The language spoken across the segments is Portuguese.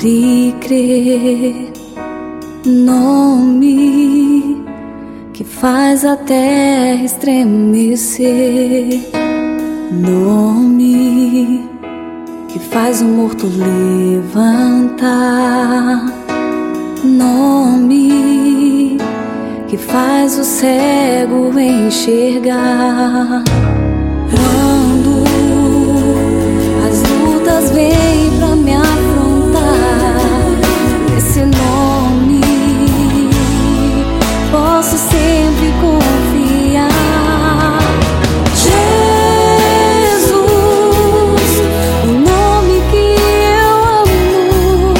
sempre crer. Nome que faz a terra estremecer. Nome que faz o morto levantar. Nome que faz o cego enxergar. Quando as lutas vêm pra me afrontar, esse nome posso sempre confiar. Jesus, o nome que eu amo.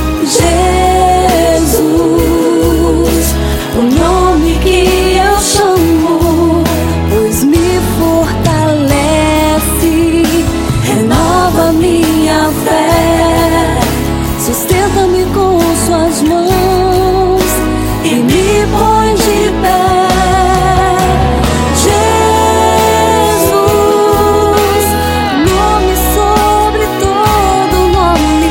Jesus, o nome que eu chamo, pois me fortalece, renova minha fé, sustenta-me com suas mãos e me põe de pé. Jesus, nome sobre todo nome.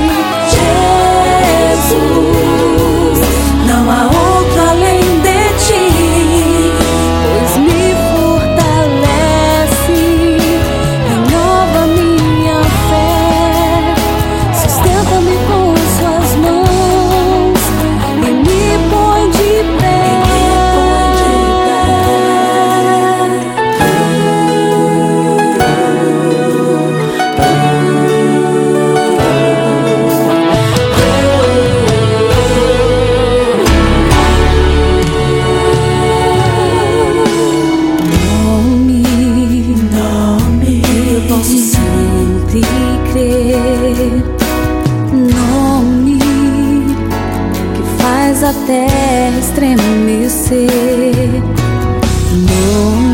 Jesus, não há outro além de ti, pois me fortalece, renova minha fé, sustenta-me com suas mãos e me põe de pé. Nome, eu posso sempre crer. Nome que faz a terra estremecer. Nome